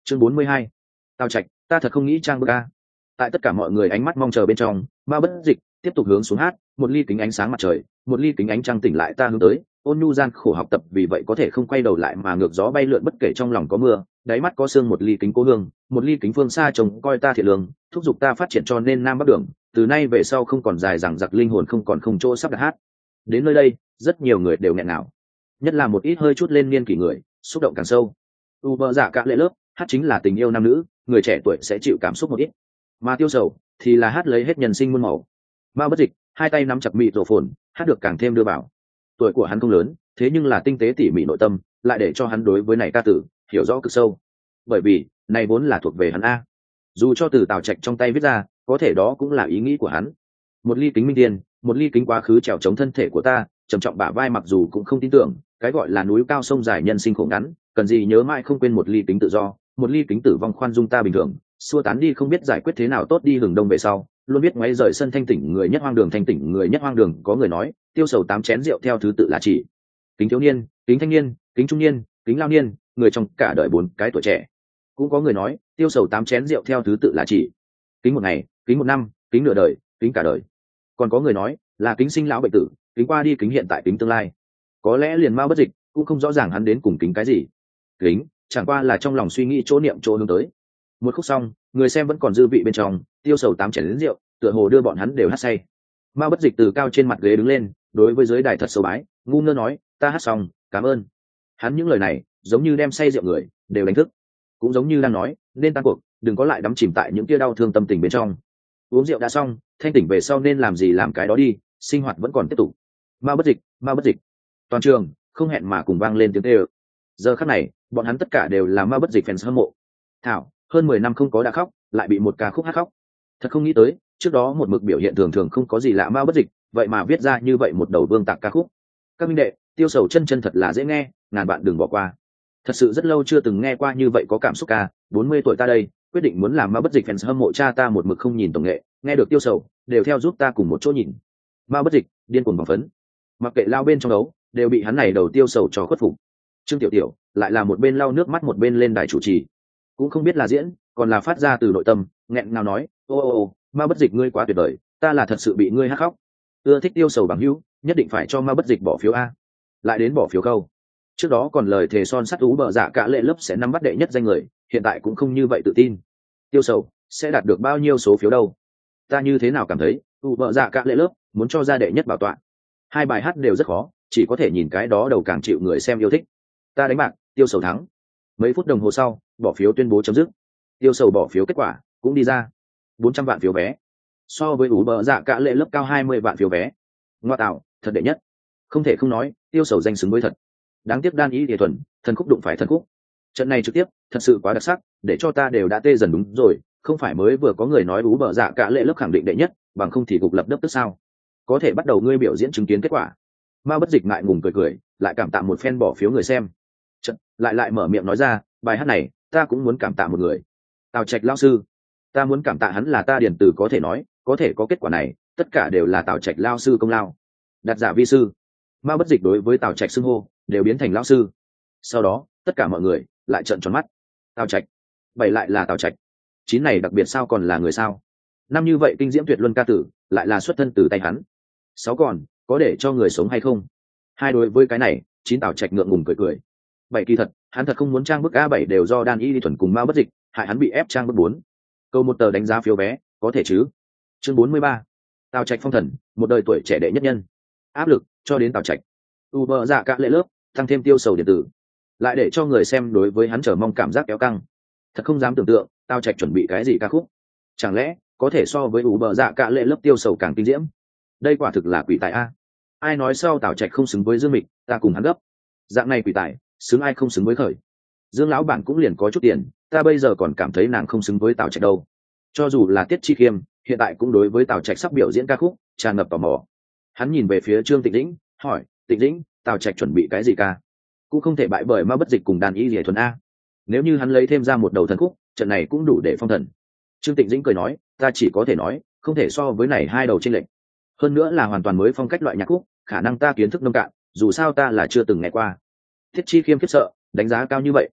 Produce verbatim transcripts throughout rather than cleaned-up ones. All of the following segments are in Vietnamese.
chương bốn mươi hai, tào trạch, ta thật không nghĩ trang bức a. Tại tất cả mọi người ánh mắt mong chờ bên trong, ma bất dịch tiếp tục hướng xuống hát, một ly kính ánh sáng mặt trời, một ly kính ánh trăng tỉnh lại ta hướng tới, ôn nhu gian khổ học tập vì vậy có thể không quay đầu lại mà ngược gió bay lượn bất kể trong lòng có mưa, đáy mắt có sương một ly kính cố hương, một ly kính phương xa trông coi ta thiện lương, thúc giục ta phát triển cho nên nam bắc đường, từ nay về sau không còn dài dằng dặc linh hồn không còn không chỗ sắp đặt hát. Đến nơi đây, rất nhiều người đều nghẹn ngào, nhất là một ít hơi chút lên niên kỷ người, xúc động càng sâu. U bờ dạ cả lệ lớp, hát chính là tình yêu nam nữ, người trẻ tuổi sẽ chịu cảm xúc một ít, mà tiêu sầu thì là hát lấy hết nhân sinh muôn màu. Ma bất dịch hai tay nắm chặt mịt rổ phồn, hát được càng thêm đưa vào. Tuổi của hắn không lớn, thế nhưng là tinh tế tỉ mỉ nội tâm lại để cho hắn đối với này ca tử hiểu rõ cực sâu, bởi vì này vốn là thuộc về hắn a. Dù cho từ Tào Trạch trong tay viết ra, có thể đó cũng là ý nghĩ của hắn. Một ly kính minh tiền, một ly kính quá khứ trèo chống thân thể của ta, trầm trọng bả vai mặc dù cũng không tin tưởng, cái gọi là núi cao sông dài nhân sinh khổ ngắn, cần gì nhớ mãi không quên một ly kính tự do, một ly kính tử vong khoan dung ta bình thường, xua tán đi không biết giải quyết thế nào tốt đi hừng đông về sau, luôn biết ngoáy rời sân thanh tỉnh người nhất hoang đường thanh tỉnh người nhất hoang đường có người nói, tiêu sầu tám chén rượu theo thứ tự là chỉ kính thiếu niên, kính thanh niên, kính trung niên, kính lao niên, người trong cả đời bốn cái tuổi trẻ. Cũng có người nói, tiêu sầu tám chén rượu theo thứ tự là chỉ kính một ngày, kính một năm, kính nửa đời, kính cả đời. Còn có người nói là kính sinh lão bệnh tử, kính qua đi kính hiện tại kính tương lai. Có lẽ liền ma bất dịch cũng không rõ ràng hắn đến cùng kính cái gì. Kính chẳng qua là trong lòng suy nghĩ chỗ niệm chỗ hướng tới. Một khúc xong, người xem vẫn còn dư vị bên trong, tiêu sầu tám chén đến rượu, tựa hồ đưa bọn hắn đều hát say. Ma bất dịch từ cao trên mặt ghế đứng lên, đối với giới đài thật sâu bái, ngu ngơ nói, ta hát xong, cảm ơn. Hắn những lời này giống như đem say rượu người đều đánh thức, cũng giống như đang nói nên tan cuộc, đừng có lại đắm chìm tại những kia đau thương tâm tình bên trong. Uống rượu đã xong, thanh tỉnh về sau nên làm gì làm cái đó đi, sinh hoạt vẫn còn tiếp tục. Ma bất dịch, ma bất dịch. Toàn trường không hẹn mà cùng vang lên tiếng kêu. Giờ khắc này, bọn hắn tất cả đều là ma bất dịch fans hâm mộ. Thảo, hơn mười năm không có đã khóc, lại bị một ca khúc hát khóc. Thật không nghĩ tới, trước đó một mực biểu hiện thường thường không có gì lạ ma bất dịch, vậy mà viết ra như vậy một đầu vương tạc ca khúc. Các minh đệ, tiêu sầu chân chân thật là dễ nghe, ngàn bạn đừng bỏ qua. Thật sự rất lâu chưa từng nghe qua như vậy có cảm xúc ca, bốn mươi tuổi ta đây, quyết định muốn làm ma bất dịch fans hâm mộ cha ta một mực không nhìn tổng nghệ, nghe được tiêu sầu, đều theo giúp ta cùng một chỗ nhìn. Ma bất dịch, điên cuồng bằng phấn. Mặc kệ lao bên trong đấu, đều bị hắn này đầu tiêu sầu cho khuất phục. Trương Tiểu Tiểu lại là một bên lau nước mắt một bên lên đài chủ trì, cũng không biết là diễn, còn là phát ra từ nội tâm, nghẹn ngào nói, ô ô ô, ma bất dịch ngươi quá tuyệt vời, ta là thật sự bị ngươi hát khóc. Ưa thích tiêu sầu bằng hữu, nhất định phải cho ma bất dịch bỏ phiếu a. Lại đến bỏ phiếu câu. Trước đó còn lời thề son sắt ú bờ dạ cả lệ lớp sẽ nắm bắt đệ nhất danh người, hiện tại cũng không như vậy tự tin. Tiêu sầu sẽ đạt được bao nhiêu số phiếu đâu? Ta như thế nào cảm thấy ú bờ dạ cả lệ lớp muốn cho ra đệ nhất bảo tọa. Hai bài hát đều rất khó, chỉ có thể nhìn cái đó đầu càng chịu người xem yêu thích. Ta đánh bạc, tiêu sầu thắng. Mấy phút đồng hồ sau, bỏ phiếu tuyên bố chấm dứt. Tiêu sầu bỏ phiếu kết quả cũng đi ra, bốn trăm vạn phiếu vé, so với ú bờ dạ cả lệ lớp cao hai mươi vạn phiếu vé. Ngoa tạo, thật đệ nhất. Không thể không nói, tiêu sầu danh xứng với thật. Đáng tiếc đan ý địa thuần, thần khúc đụng phải thần khúc. Trận này trực tiếp thật sự quá đặc sắc, để cho ta đều đã tê dần. Đúng rồi, không phải mới vừa có người nói ú bờ dạ cả lệ lớp khẳng định đệ nhất, bằng không thì gục lập đất tức sao? Có thể bắt đầu ngươi biểu diễn chứng kiến kết quả. Ma bất dịch ngại ngùng cười cười, lại cảm tạ một phen bỏ phiếu người xem. Trận lại lại mở miệng nói ra, bài hát này ta cũng muốn cảm tạ một người, Tào Trạch lão sư. Ta muốn cảm tạ hắn là ta điền từ có thể nói, có thể có kết quả này, tất cả đều là Tào Trạch lão sư công lao. Đặt giả vi sư. Ma bất dịch đối với Tào Trạch xưng hô đều biến thành lão sư. Sau đó tất cả mọi người lại trợn tròn mắt. Tào Trạch, bảy lại là Tào Trạch, chín này đặc biệt sao còn là người sao? Năm như vậy kinh diễm tuyệt luân ca tử lại là xuất thân từ tay hắn. Sáu còn có để cho người sống hay không? Hai đối với cái này, chín Tào Trạch ngượng ngùng cười cười. Bảy kỳ thật, hắn thật không muốn trang bức a bảy đều do đan y đi thuần cùng ma bất dịch, hại hắn bị ép trang bức bốn. Câu một tờ đánh giá phiếu vé, có thể chứ? Chương bốn mươi ba. Tào Trạch phong thần, một đời tuổi trẻ đệ nhất nhân. Áp lực cho đến Tào Trạch. U bờ dạ cả lệ lớp, tăng thêm tiêu sầu điện tử, lại để cho người xem đối với hắn chờ mong cảm giác kéo căng. Thật không dám tưởng tượng, Tào Trạch chuẩn bị cái gì ca khúc? Chẳng lẽ có thể so với U bờ dạ cả lệ lớp tiêu sầu càng kinh diễm? Đây quả thực là quỷ tài a. Ai nói sau Tào Trạch không xứng với Dương Mịch, ta cùng hắn gấp. Dạng này quỷ tài, xứng ai không xứng với khởi. Dương lão bản cũng liền có chút tiền, ta bây giờ còn cảm thấy nàng không xứng với Tào Trạch đâu. Cho dù là Tiết Chi Khiêm, hiện tại cũng đối với Tào Trạch sắp biểu diễn ca khúc tràn ngập tò mò. Hắn nhìn về phía Trương Tịnh Dĩnh, hỏi, Tịnh Dĩnh, Tào Trạch chuẩn bị cái gì ca? Cũng không thể bại bởi ma bất dịch cùng đàn y rỉa thuần a. Nếu như hắn lấy thêm ra một đầu thần khúc, trận này cũng đủ để phong thần. Trương Tịnh Dĩnh cười nói, ta chỉ có thể nói, không thể so với này hai đầu trên lệnh. Hơn nữa là hoàn toàn mới phong cách loại nhạc khúc, khả năng ta kiến thức nông cạn, dù sao ta là chưa từng nghe qua. Thiết Chi Khiêm khiếp sợ, đánh giá cao như vậy.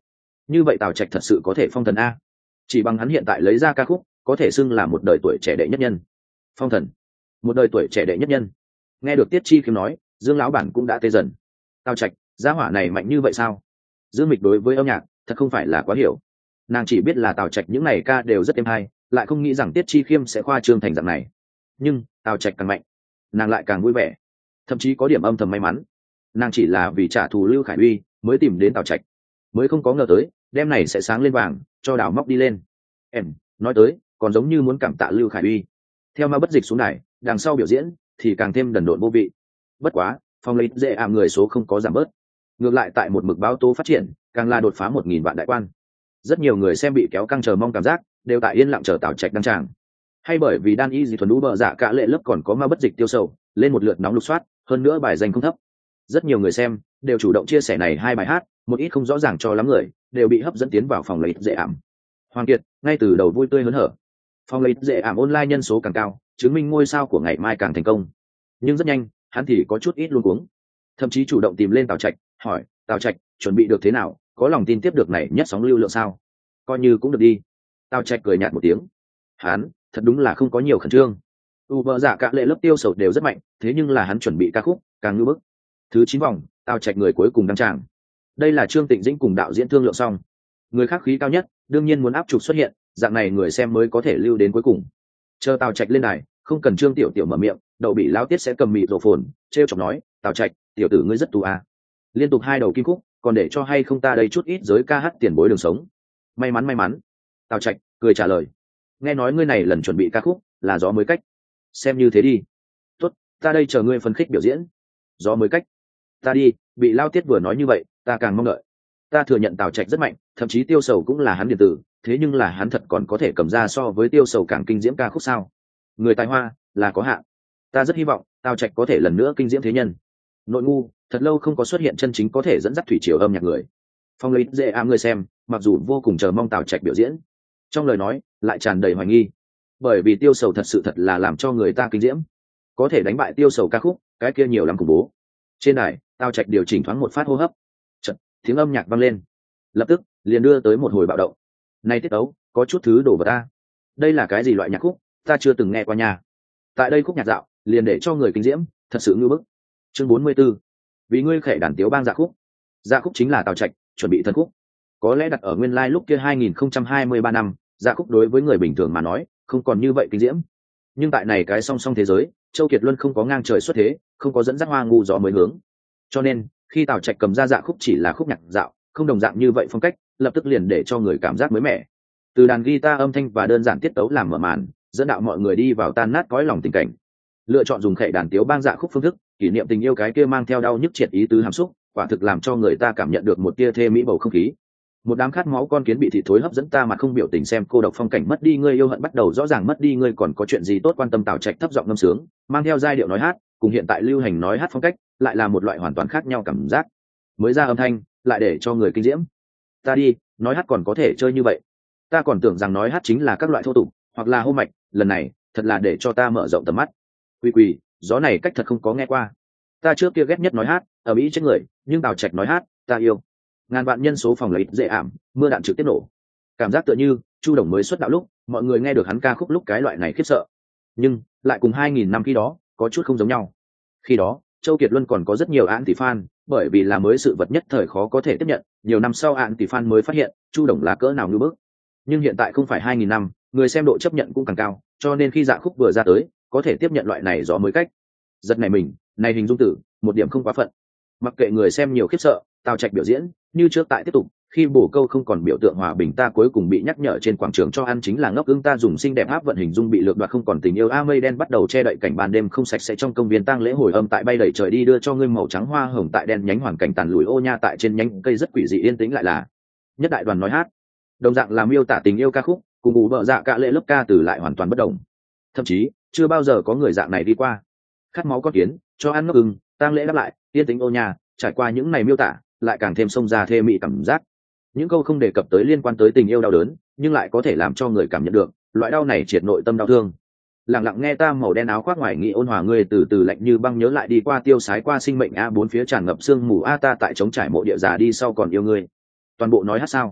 như vậy tào trạch thật sự có thể phong thần a. Chỉ bằng hắn hiện tại lấy ra ca khúc có thể xưng là một đời tuổi trẻ đệ nhất nhân. Phong thần, một đời tuổi trẻ đệ nhất nhân. Nghe được Tiết Chi Khiêm nói, Dương lão bản cũng đã tê dần. Tào trạch gia hỏa này mạnh như vậy sao? Dương Mịch đối với âm nhạc thật không phải là quá hiểu, nàng chỉ biết là tào trạch những này ca đều rất êm hay, lại không nghĩ rằng Tiết Chi Khiêm sẽ khoa trương thành dạng này. Nhưng tào trạch càng mạnh, nàng lại càng vui vẻ, thậm chí có điểm âm thầm may mắn. Nàng chỉ là vì trả thù Lưu Khải Uy mới tìm đến tào trạch, mới không có ngờ tới đêm này sẽ sáng lên vàng cho đào móc đi lên. Em nói tới còn giống như muốn cảm tạ Lưu Khải Uy. Theo Ma Bất Dịch xuống đài, đằng sau biểu diễn thì càng thêm đần độn vô vị. Bất quá phòng lấy dễ ảm người số không có giảm bớt, ngược lại tại một mực báo tố phát triển, càng là đột phá một nghìn vạn đại quan. Rất nhiều người xem bị kéo căng chờ mong cảm giác, đều tại yên lặng chờ tào trạch đăng tràng. Hay bởi vì đan y dị thuần đũ bờ dạ cả lệ lớp còn có Ma Bất Dịch tiêu sầu lên một lượt nóng lục soát, hơn nữa bài danh không thấp. Rất nhiều người xem đều chủ động chia sẻ này hai bài hát, một ít không rõ ràng cho lắm người đều bị hấp dẫn tiến vào phòng lấy dễ ảm. Hoàng Kiệt ngay từ đầu vui tươi hớn hở, phòng lấy dễ ảm online nhân số càng cao, chứng minh ngôi sao của ngày mai càng thành công. Nhưng rất nhanh hắn thì có chút ít luống cuống, thậm chí chủ động tìm lên tào trạch hỏi, tào trạch chuẩn bị được thế nào, có lòng tin tiếp được này nhất sóng lưu lượng sao? Coi như cũng được đi. Tào trạch cười nhạt một tiếng, hắn thật đúng là không có nhiều khẩn trương. U bờ dạ cả lệ lớp tiêu sầu đều rất mạnh, thế nhưng là hắn chuẩn bị ca khúc càng ngưỡng bức. Thứ chín vòng, tào trạch người cuối cùng đăng tràng. Đây là Trương Tịnh Dĩnh cùng đạo diễn thương lượng xong, người khác khí cao nhất đương nhiên muốn áp trục xuất hiện, dạng này người xem mới có thể lưu đến cuối cùng. Chờ tào trạch lên đài, không cần Trương tiểu tiểu mở miệng, đậu bị lão tiết sẽ cầm mịt rổ phồn trêu chọc nói, tào trạch tiểu tử ngươi rất tù à. Liên tục hai đầu kim khúc, còn để cho hay không ta đây chút ít giới ca hát tiền bối đường sống. May mắn may mắn. Tào trạch cười trả lời, nghe nói ngươi này lần chuẩn bị ca khúc là gió mới cách, xem như thế đi. Tốt, ta đây chờ ngươi phân khích biểu diễn. Gió mới cách, ta đi. Bị lao tiết vừa nói như vậy, ta càng mong đợi. Ta thừa nhận tào trạch rất mạnh, thậm chí tiêu sầu cũng là hắn điện tử, thế nhưng là hắn thật còn có thể cầm ra so với tiêu sầu càng kinh diễm ca khúc sao? Người tài hoa là có hạn, ta rất hy vọng tào trạch có thể lần nữa kinh diễm thế nhân. Nội ngu thật lâu không có xuất hiện chân chính có thể dẫn dắt thủy triều âm nhạc người. Phong lấy dễ ám người xem mặc dù vô cùng chờ mong tào trạch biểu diễn, trong lời nói lại tràn đầy hoài nghi, bởi vì tiêu sầu thật sự thật là làm cho người ta kinh diễm, có thể đánh bại tiêu sầu ca khúc cái kia nhiều lắm khủng bố. Trên đài tào trạch điều chỉnh thoáng một phát hô hấp, chật tiếng âm nhạc vang lên, lập tức liền đưa tới một hồi bạo động. Này tiết tấu có chút thứ đổ vào ta, đây là cái gì loại nhạc khúc, ta chưa từng nghe qua nhà. Tại đây khúc nhạc dạo liền để cho người kinh diễm, thật sự ngưỡng bức. Chương bốn mươi 44. Vì ngươi khệ đàn tiếu bang dạ khúc. Dạ khúc chính là tào trạch chuẩn bị thân khúc, có lẽ đặt ở nguyên lai lúc kia hai nghìn không trăm hai mươi ba năm, dạ khúc đối với người bình thường mà nói không còn như vậy kinh diễm, nhưng tại này cái song song thế giới, Châu Kiệt Luân không có ngang trời xuất thế, không có dẫn dắt hoa ngu gió mới hướng, cho nên khi tào trạch cầm ra dạ khúc chỉ là khúc nhạc dạo, không đồng dạng như vậy phong cách, lập tức liền để cho người cảm giác mới mẻ. Từ đàn guitar âm thanh và đơn giản tiết tấu làm mở màn, dẫn đạo mọi người đi vào tan nát cõi lòng tình cảnh. Lựa chọn dùng khệ đàn tiếu bang dạ khúc phương thức kỷ niệm tình yêu cái kia mang theo đau nhức triệt ý tứ hàm xúc, quả thực làm cho người ta cảm nhận được một tia thê mỹ bầu không khí. Một đám khát máu con kiến bị thịt thối hấp dẫn ta mà không biểu tình xem cô độc phong cảnh, mất đi ngươi yêu hận bắt đầu rõ ràng, mất đi ngươi còn có chuyện gì tốt quan tâm. Tào trạch thấp giọng ngâm sướng, mang theo giai điệu nói hát, cùng hiện tại lưu hành nói hát phong cách lại là một loại hoàn toàn khác nhau cảm giác. Mới ra âm thanh lại để cho người kinh diễm. Ta đi, nói hát còn có thể chơi như vậy, ta còn tưởng rằng nói hát chính là các loại thô tục hoặc là hô mạch, lần này thật là để cho ta mở rộng tầm mắt. Quỳ quỳ, gió này cách thật không có nghe qua. Ta trước kia ghét nhất nói hát ở mỹ chết người, nhưng tào trạch nói hát ta yêu. Ngàn vạn nhân số phòng lấy dễ ảm, mưa đạn trực tiếp nổ, cảm giác tựa như Chu Đồng mới xuất đạo lúc mọi người nghe được hắn ca khúc lúc cái loại này khiếp sợ, nhưng lại cùng hai nghìn năm khi đó có chút không giống nhau. Khi đó Châu Kiệt Luân còn có rất nhiều án tỷ fan, bởi vì là mới sự vật nhất thời khó có thể tiếp nhận, nhiều năm sau án tỷ fan mới phát hiện Chu Đồng là cỡ nào ngưỡng bức. Nhưng hiện tại không phải hai nghìn năm, người xem độ chấp nhận cũng càng cao, cho nên khi dạ khúc vừa ra tới có thể tiếp nhận loại này gió mới cách. Giật này mình, này hình dung tử một điểm không quá phận. Mặc kệ người xem nhiều khiếp sợ, tào trạch biểu diễn như trước tại tiếp tục. Khi bổ câu không còn biểu tượng hòa bình, ta cuối cùng bị nhắc nhở trên quảng trường cho ăn chính là ngốc ưng, ta dùng xinh đẹp áp vận hình dung bị lược đoạt không còn tình yêu. A mây đen bắt đầu che đậy cảnh ban đêm không sạch sẽ trong công viên tang lễ hồi âm tại bay đầy trời đi đưa cho ngươi màu trắng hoa hồng tại đen nhánh hoàn cảnh tàn lùi ô nha tại trên nhánh cây rất quỷ dị yên tĩnh lại là nhất đại đoàn nói hát, đồng dạng làm miêu tả tình yêu ca khúc cùng ủ bợ dạ cả lệ lớp ca từ lại hoàn toàn bất đồng, thậm chí chưa bao giờ có người dạng này đi qua. Khát máu con kiến, cho ăn ngốc ưng, tang lễ đáp lại, yên tĩnh ô nha, trải qua những này miêu tả lại càng thêm xông ra thê mị cảm giác. Những câu không đề cập tới liên quan tới tình yêu đau đớn, nhưng lại có thể làm cho người cảm nhận được loại đau này triệt nội tâm đau thương. Lặng lặng nghe ta màu đen áo khoác ngoài nghĩ ôn hòa ngươi từ từ lạnh như băng nhớ lại đi qua tiêu sái qua sinh mệnh a bốn phía tràn ngập sương mù a ta tại trống trải mộ địa già đi sau còn yêu ngươi. Toàn bộ nói hát sao?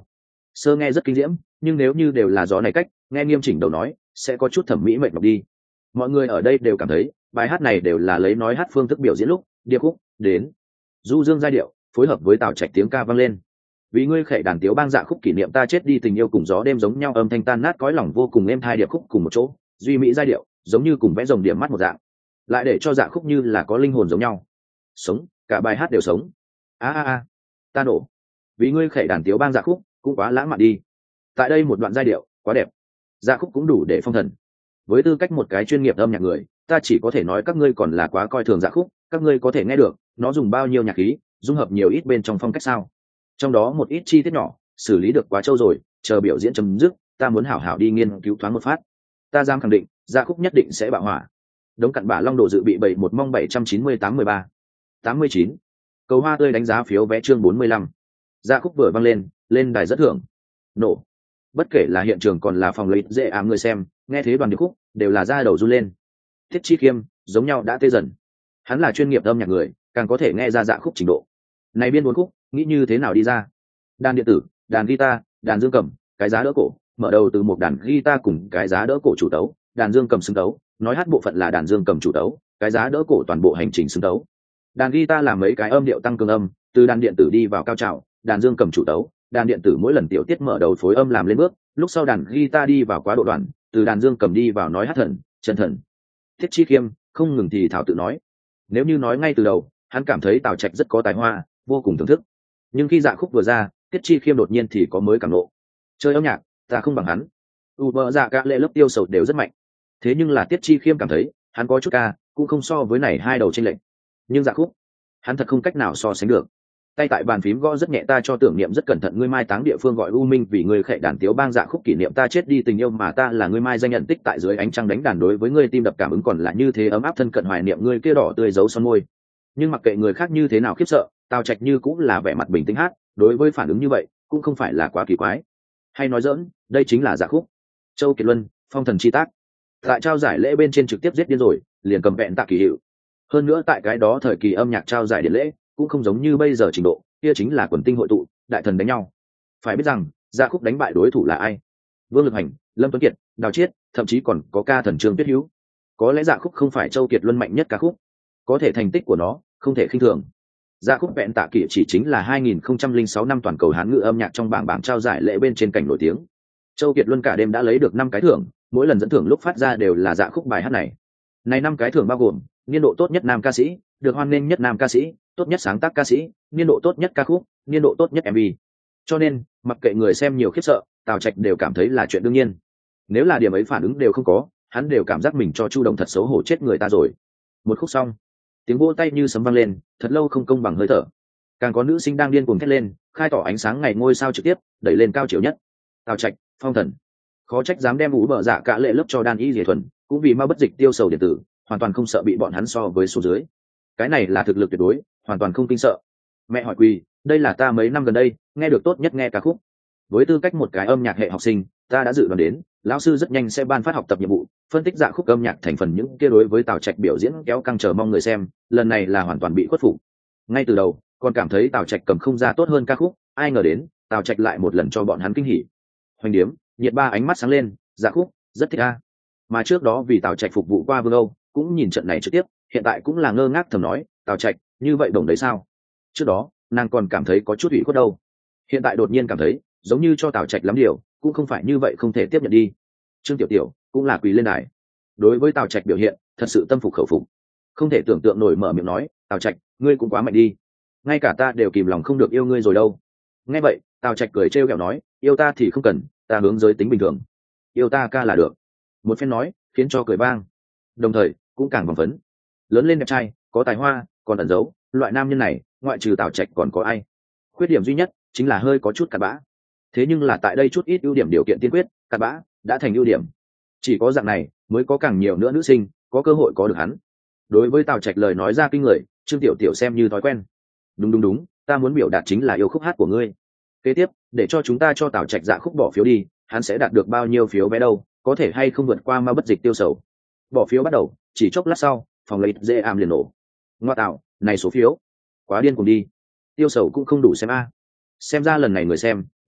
Sơ nghe rất kinh diễm, nhưng nếu như đều là gió này cách, nghe nghiêm chỉnh đầu nói sẽ có chút thẩm mỹ mệt mọc đi. Mọi người ở đây đều cảm thấy bài hát này đều là lấy nói hát phương thức biểu diễn lúc điệp khúc đến du dương giai điệu phối hợp với tào trạch tiếng ca vang lên. Vì ngươi khệ đàn tiếu bang dạ khúc kỷ niệm ta chết đi tình yêu cùng gió đêm giống nhau, âm thanh tan nát cõi lòng vô cùng êm thai, điệp khúc cùng một chỗ duy mỹ giai điệu giống như cùng vẽ rồng điểm mắt một dạng, lại để cho dạ khúc như là có linh hồn giống nhau, sống cả bài hát đều sống. A a a ta nổ. Vì ngươi khệ đàn tiếu bang dạ khúc cũng quá lãng mạn đi. Tại đây một đoạn giai điệu quá đẹp, dạ khúc cũng đủ để phong thần. Với tư cách một cái chuyên nghiệp âm nhạc người, ta chỉ có thể nói các ngươi còn là quá coi thường dạ khúc. Các ngươi có thể nghe được nó dùng bao nhiêu nhạc khí, dung hợp nhiều ít bên trong phong cách sao. Trong đó một ít chi tiết nhỏ xử lý được quá trâu rồi, chờ biểu diễn chấm dứt ta muốn hảo hảo đi nghiên cứu thoáng một phát. Ta dám khẳng định dạ khúc nhất định sẽ bạo hỏa. Đống cặn bã long độ dự bị bảy một mong bảy trăm chín mươi tám mười ba tám mươi chín. Cầu hoa tươi đánh giá phiếu vé chương bốn mươi lăm. Dạ khúc vừa vang lên, lên đài rất thưởng. Nổ. Bất kể là hiện trường còn là phòng lấy dễ ám người xem, nghe thế đoàn điệp khúc đều là da đầu run lên. Thiết Chi Khiêm giống nhau đã tê dần. Hắn là chuyên nghiệp âm nhạc người, càng có thể nghe ra dạ khúc trình độ. Này biên bốn khúc, nghĩ như thế nào đi ra? Đàn điện tử, đàn guitar, đàn dương cầm, cái giá đỡ cổ, mở đầu từ một đàn guitar cùng cái giá đỡ cổ chủ tấu, đàn dương cầm xứng tấu, nói hát bộ phận là đàn dương cầm chủ tấu, cái giá đỡ cổ toàn bộ hành trình xứng tấu. Đàn guitar làm mấy cái âm điệu tăng cường âm, từ đàn điện tử đi vào cao trào, đàn dương cầm chủ tấu, đàn điện tử mỗi lần tiểu tiết mở đầu phối âm làm lên bước, lúc sau đàn guitar đi vào quá độ đoạn, từ đàn dương cầm đi vào nói hát thần, chân thần. Thiết Chi Khiêm không ngừng thì thảo tự nói, nếu như nói ngay từ đầu, hắn cảm thấy Tào Trạch rất có tài hoa, vô cùng thưởng thức. Nhưng khi dạ khúc vừa ra, Thiết Chi Khiêm đột nhiên thì có mới cảm ngộ. Chơi âm nhạc, ta không bằng hắn. U bờ dạ cả lệ lớp tiêu sầu đều rất mạnh. Thế nhưng là Tiết Chi Khiêm cảm thấy, hắn có chút ca, cũng không so với này hai đầu trên lệnh. Nhưng dạ khúc, hắn thật không cách nào so sánh được. Tay tại bàn phím gõ rất nhẹ, ta cho tưởng niệm rất cẩn thận, ngươi mai táng địa phương gọi u minh, vì ngươi khệ đàn tiếu bang dạ khúc kỷ niệm ta chết đi tình yêu mà ta là ngươi mai danh nhận tích, tại dưới ánh trăng đánh đàn đối với ngươi tim đập cảm ứng còn là như thế ấm áp, thân cận hoài niệm ngươi kia đỏ tươi dấu son môi. Nhưng mặc kệ người khác như thế nào khiếp sợ, Tào Trạch như cũng là vẻ mặt bình tĩnh hát, đối với phản ứng như vậy cũng không phải là quá kỳ quái. Hay nói dỡn, đây chính là dạ khúc. Châu Kiệt Luân, phong thần chi tác, tại trao giải lễ bên trên trực tiếp giết điên rồi, liền cầm vẹn tạ kỳ hiệu. Hơn nữa tại cái đó thời kỳ âm nhạc trao giải điện lễ cũng không giống như bây giờ trình độ, kia chính là quần tinh hội tụ, đại thần đánh nhau. Phải biết rằng dạ khúc đánh bại đối thủ là ai? Vương Lực Hành, Lâm Tuấn Kiệt, Đào Chiết, thậm chí còn có ca thần Trương Tuyết Hữu. Có lẽ dạ khúc không phải Châu Kiệt Luân mạnh nhất ca khúc, có thể thành tích của nó không thể khinh thường. Dạ khúc vẹn tạ kỷ chỉ chính là hai nghìn không trăm lẻ sáu năm toàn cầu Hán ngữ âm nhạc trong bảng bảng trao giải lễ bên trên cảnh nổi tiếng. Châu Kiệt Luân cả đêm đã lấy được năm cái thưởng, mỗi lần dẫn thưởng lúc phát ra đều là dạ khúc bài hát này. Này năm cái thưởng bao gồm niên độ tốt nhất nam ca sĩ, được hoan nghênh nhất nam ca sĩ, tốt nhất sáng tác ca sĩ, niên độ tốt nhất ca khúc, niên độ tốt nhất em vê. Cho nên, mặc kệ người xem nhiều khiếp sợ, Tào Trạch đều cảm thấy là chuyện đương nhiên. Nếu là điểm ấy phản ứng đều không có, hắn đều cảm giác mình cho Chu Đồng thật xấu hổ chết người ta rồi. Một khúc xong, tiếng vỗ tay như sấm vang lên, thật lâu không công bằng hơi thở. Càng có nữ sinh đang điên cuồng thét lên, khai tỏ ánh sáng ngày ngôi sao trực tiếp, đẩy lên cao chiều nhất. Tào Trạch, phong thần. Khó trách dám đem ủ bờ dạ cả lệ lớp cho đan y diệt thuần, cũng vì ma bất dịch tiêu sầu điện tử, hoàn toàn không sợ bị bọn hắn so với số dưới. Cái này là thực lực tuyệt đối, hoàn toàn không kinh sợ. Mẹ hỏi quỳ, đây là ta mấy năm gần đây nghe được tốt nhất nghe ca khúc. Với tư cách một cái âm nhạc hệ học sinh, ta đã dự đoán đến lão sư rất nhanh sẽ ban phát học tập nhiệm vụ, phân tích dạ khúc âm nhạc thành phần những kia đối với Tào Trạch biểu diễn kéo căng chờ mong người xem, lần này là hoàn toàn bị khuất phục. Ngay từ đầu còn cảm thấy Tào Trạch cầm không ra tốt hơn ca khúc, ai ngờ đến Tào Trạch lại một lần cho bọn hắn kinh hỉ. Hoành điếm, nhiệt ba ánh mắt sáng lên, dạ khúc rất thích a. Mà trước đó vì Tào Trạch phục vụ qua Vương Âu, cũng nhìn trận này trực tiếp, hiện tại cũng là ngơ ngác thầm nói, Tào Trạch như vậy đồng đấy sao? Trước đó nàng còn cảm thấy có chút ủy khuất đâu, hiện tại đột nhiên cảm thấy giống như cho Tào Trạch lắm điều, cũng không phải như vậy không thể tiếp nhận đi. Trương Tiểu Tiểu cũng là quỳ lên đài, đối với Tào Trạch biểu hiện thật sự tâm phục khẩu phục, không thể tưởng tượng nổi, mở miệng nói, Tào Trạch ngươi cũng quá mạnh đi, ngay cả ta đều kìm lòng không được yêu ngươi rồi đâu. Nghe vậy Tào Trạch cười trêu ghẹo nói, yêu ta thì không cần, ta hướng giới tính bình thường, yêu ta ca là được. Một phen nói khiến cho cười vang, đồng thời cũng càng vòng phấn. Lớn lên đẹp trai, có tài hoa, còn ẩn giấu, loại nam nhân này ngoại trừ Tào Trạch còn có ai? Khuyết điểm duy nhất chính là hơi có chút cặn bã, thế nhưng là tại đây chút ít ưu điểm điều kiện tiên quyết, cặn bã đã thành ưu điểm. Chỉ có dạng này mới có càng nhiều nữa nữ sinh có cơ hội có được hắn. Đối với Tào Trạch lời nói ra kinh người, Trương Tiểu Tiểu xem như thói quen. Đúng đúng đúng, ta muốn biểu đạt chính là yêu khúc hát của ngươi. Kế tiếp để cho chúng ta cho Tào Trạch dạ khúc bỏ phiếu đi, hắn sẽ đạt được bao nhiêu phiếu vé đâu, có thể hay không vượt qua ma bất dịch tiêu sầu. Bỏ phiếu bắt đầu, chỉ chốc lát sau phòng lấy dễ ảm liền nổ. Ngoa tạo, này số phiếu quá điên cùng đi, tiêu sầu cũng không đủ xem a. Xem ra lần này người xem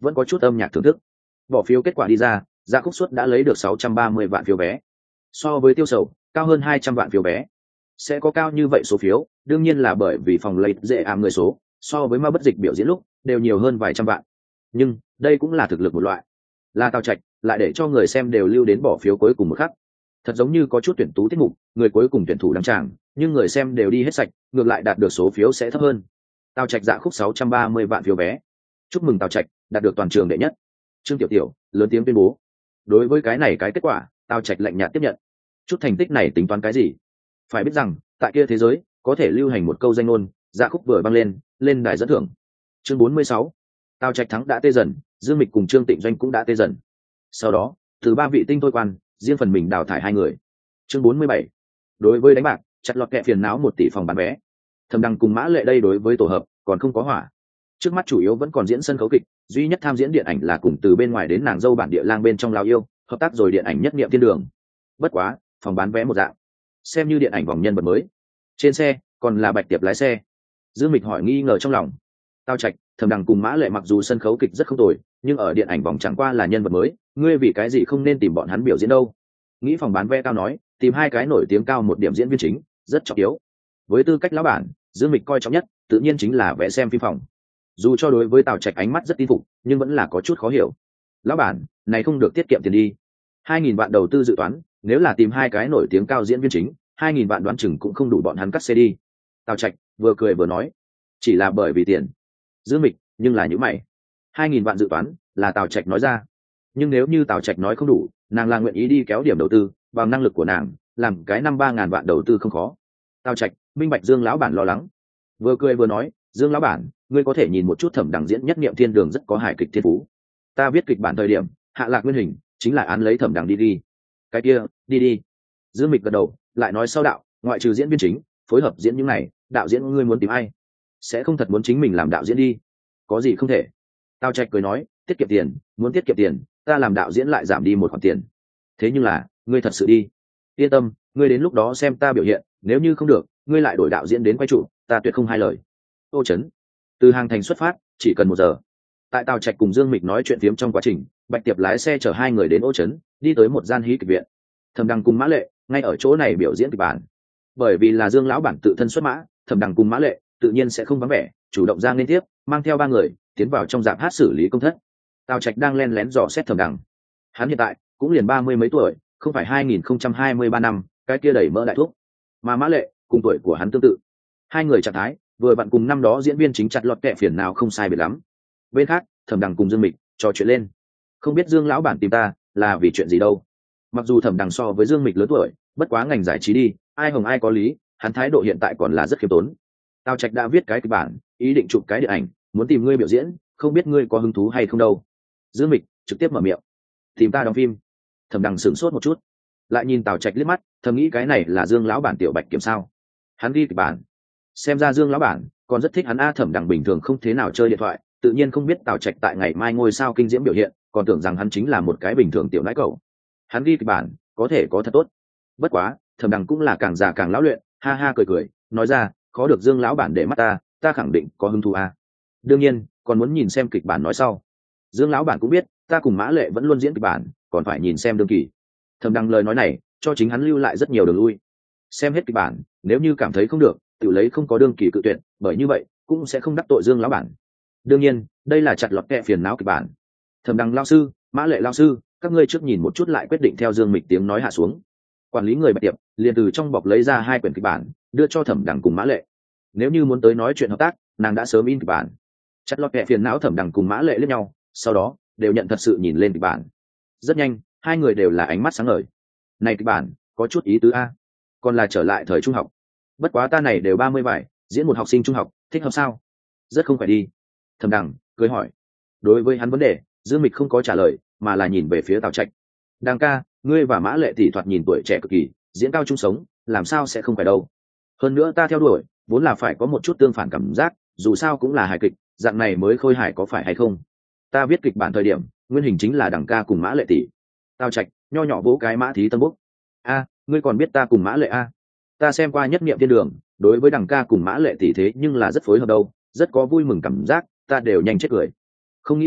vẫn có chút âm nhạc thưởng thức. Bỏ phiếu kết quả đi ra, Dạ Khúc Suất đã lấy được sáu trăm ba mươi vạn phiếu vé, so với Tiêu Sầu cao hơn hai trăm vạn phiếu vé. Sẽ có cao như vậy số phiếu, đương nhiên là bởi vì phòng lấy dễ ảm người số so với Ma Bất Dịch biểu diễn lúc đều nhiều hơn vài trăm vạn, nhưng đây cũng là thực lực một loại. Là Tào Trạch lại để cho người xem đều lưu đến bỏ phiếu cuối cùng một khắc, thật giống như có chút tuyển tú tiết mục, người cuối cùng tuyển thủ đăng tràng, nhưng người xem đều đi hết sạch, ngược lại đạt được số phiếu sẽ thấp hơn. Tào Trạch Dạ Khúc sáu trăm ba mươi vạn phiếu vé, chúc mừng Tào Trạch đạt được toàn trường đệ nhất. Trương Tiểu Tiểu lớn tiếng tuyên bố. Đối với cái này cái kết quả, Tào Trạch lạnh nhạt tiếp nhận. Chút thành tích này tính toán cái gì? Phải biết rằng tại kia thế giới có thể lưu hành một câu danh ngôn, Dạ Khúc vừa vang lên lên đài dẫn thưởng. Chương bốn mươi sáu, Tào Trạch thắng đã tê dần, Dương Mịch cùng Trương Tịnh Doanh cũng đã tê dần. Sau đó từ ba vị tinh thôi quan riêng phần mình đào thải hai người. Chương bốn mươi bảy, đối với đánh bạc chặt lọt kẹ phiền não một tỷ phòng bán vé. Thẩm Đăng cùng Mã Lệ đây đối với tổ hợp còn không có hỏa, trước mắt chủ yếu vẫn còn diễn sân khấu kịch, duy nhất tham diễn điện ảnh là cùng từ bên ngoài đến nàng dâu bản địa lang bên trong Lào yêu hợp tác rồi điện ảnh Nhất Niệm Thiên Đường. Bất quá phòng bán vé một dạng, xem như điện ảnh vòng nhân vật mới. Trên xe còn là Bạch Tiệp lái xe. Dương Mịch hỏi nghi ngờ trong lòng. Tào Trạch, Thẩm Đăng cùng Mã Lệ mặc dù sân khấu kịch rất không tồi, nhưng ở điện ảnh vòng chẳng qua là nhân vật mới, ngươi vì cái gì không nên tìm bọn hắn biểu diễn đâu? Nghĩ phòng bán vé cao nói, tìm hai cái nổi tiếng cao một điểm diễn viên chính rất trọng yếu. Với tư cách lão bản, Dương Mịch coi trọng nhất tự nhiên chính là vé xem phim phòng. Dù cho đối với Tào Trạch ánh mắt rất tin phục, nhưng vẫn là có chút khó hiểu. Lão bản, này không được tiết kiệm tiền đi. Hai nghìn vạn đầu tư dự toán, nếu là tìm hai cái nổi tiếng cao diễn viên chính, hai nghìn vạn đoán chừng cũng không đủ bọn hắn cắt xe đi. Tào Trạch vừa cười vừa nói, chỉ là bởi vì tiền. Dương Mịch nhưng là những mày. Hai nghìn vạn dự toán là Tào Trạch nói ra, nhưng nếu như Tào Trạch nói không đủ, nàng là nguyện ý đi kéo điểm đầu tư, bằng năng lực của nàng, làm cái năm ba ngàn vạn đầu tư không khó. Tào Trạch minh bạch Dương lão bản lo lắng, vừa cười vừa nói, Dương lão bản, ngươi có thể nhìn một chút Thẩm Đằng diễn Nhất Niệm Thiên Đường rất có hài kịch thiên phú. Ta viết kịch bản thời điểm, hạ lạc nguyên hình chính là án lấy Thẩm Đằng đi đi. Cái kia, đi đi. Dương Mịch gật đầu, lại nói sau đạo, ngoại trừ diễn viên chính, phối hợp diễn những này, đạo diễn ngươi muốn tìm ai? Sẽ không thật muốn chính mình làm đạo diễn đi? Có gì không thể? Tào Trạch cười nói, tiết kiệm tiền, muốn tiết kiệm tiền, ta làm đạo diễn lại giảm đi một khoản tiền. Thế nhưng là, ngươi thật sự đi? Yên tâm, ngươi đến lúc đó xem ta biểu hiện, nếu như không được, ngươi lại đổi đạo diễn đến quay trụ, ta tuyệt không hai lời. Ô Trấn, từ Hàng Thành xuất phát chỉ cần một giờ. Tại Tào Trạch cùng Dương Mịch nói chuyện phiếm trong quá trình, Bạch Tiệp lái xe chở hai người đến Ô Trấn, đi tới một gian hí kịch viện. Thẩm Đăng cùng Mã Lệ ngay ở chỗ này biểu diễn kịch bản. Bởi vì là Dương lão bản tự thân xuất mã, Thẩm Đăng cùng Mã Lệ tự nhiên sẽ không vắng vẻ, chủ động ra liên tiếp, mang theo ba người tiến vào trong dạp hát xử lý công thất. Tào Trạch đang len lén dò xét Thẩm Đăng. Hắn hiện tại cũng liền ba mươi mấy tuổi, không phải hai nghìn không trăm hai mươi ba năm, cái kia đầy mỡ đại thúc, mà Mã Lệ cùng tuổi của hắn tương tự. Hai người trạng thái vừa bạn cùng năm đó diễn viên chính chặt lọt kẹ phiền nào không sai biệt lắm. Bên khác, Thẩm Đằng cùng Dương Mịch trò chuyện lên. Không biết Dương lão bản tìm ta là vì chuyện gì đâu. Mặc dù Thẩm Đằng so với Dương Mịch lớn tuổi, bất quá ngành giải trí đi, ai hồng ai có lý, hắn thái độ hiện tại còn là rất khiêm tốn. Tào Trạch đã viết cái kịch bản, ý định chụp cái điện ảnh, muốn tìm ngươi biểu diễn, không biết ngươi có hứng thú hay không đâu. Dương Mịch trực tiếp mở miệng, tìm ta đóng phim. Thẩm Đằng sửng sốt một chút, lại nhìn Tào Trạch liếc mắt, thầm nghĩ cái này là Dương lão bản tiểu Bạch Kiểm sao? Hắn ghi kịch bản, xem ra Dương lão bản còn rất thích hắn. A Thẩm Đằng bình thường không thế nào chơi điện thoại, tự nhiên không biết Tào Trạch tại ngày mai ngôi sao kinh diễm biểu hiện, còn tưởng rằng hắn chính là một cái bình thường tiểu nãi cẩu. Hắn ghi kịch bản có thể có thật tốt, bất quá Thẩm Đằng cũng là càng già càng lão luyện, ha ha cười cười nói ra, khó được Dương lão bản để mắt ta, ta khẳng định có hứng thú. A đương nhiên còn muốn nhìn xem kịch bản nói sau. Dương lão bản cũng biết ta cùng Mã Lệ vẫn luôn diễn kịch bản, còn phải nhìn xem đương kỳ. Thẩm Đằng lời nói này cho chính hắn lưu lại rất nhiều đường lui. Xem hết kịch bản, nếu như cảm thấy không được, tự lấy không có đương kỳ cự tuyệt, bởi như vậy cũng sẽ không đắc tội Dương lão bản. Đương nhiên đây là chặt lọt kẹ phiền não kịch bản. Thẩm Đằng lao sư, Mã Lệ lao sư, các ngươi trước nhìn một chút lại quyết định. Theo Dương Mịch tiếng nói hạ xuống, quản lý người Bạch Tiệp liền từ trong bọc lấy ra hai quyển kịch bản, đưa cho Thẩm Đằng cùng Mã Lệ. Nếu như muốn tới nói chuyện hợp tác, nàng đã sớm in kịch bản. Chặt lọt kẹ phiền não Thẩm Đằng cùng Mã Lệ liếc nhau, sau đó đều nhận thật sự nhìn lên kịch bản. Rất nhanh hai người đều là ánh mắt sáng ngời. Này kịch bản có chút ý tứ a, còn là trở lại thời trung học. Bất quá ta này đều ba mươi vải, diễn một học sinh trung học, thích hợp sao? Rất không phải đi. Thẩm Đằng cười hỏi. Đối với hắn vấn đề, Dương Mịch không có trả lời, mà là nhìn về phía Tào Trạch. Đằng ca, ngươi và Mã Lệ tỷ thoạt nhìn tuổi trẻ cực kỳ, diễn cao trung sống, làm sao sẽ không phải đâu? Hơn nữa ta theo đuổi vốn là phải có một chút tương phản cảm giác, dù sao cũng là hài kịch, dạng này mới khôi hài, có phải hay không? Ta viết kịch bản thời điểm, nguyên hình chính là Đằng ca cùng Mã Lệ tỷ. Tào Trạch nho nhỏ vỗ cái Mã Thí Tâm bốc. A, ngươi còn biết ta cùng Mã Lệ a? Ta xem qua Nhất Niệm Thiên Đường, đối với Đằng ca cùng Mã Lệ tỷ thế nhưng là rất phối hợp đâu, rất có vui mừng cảm giác, ta đều nhanh chết cười. Không nghĩ tới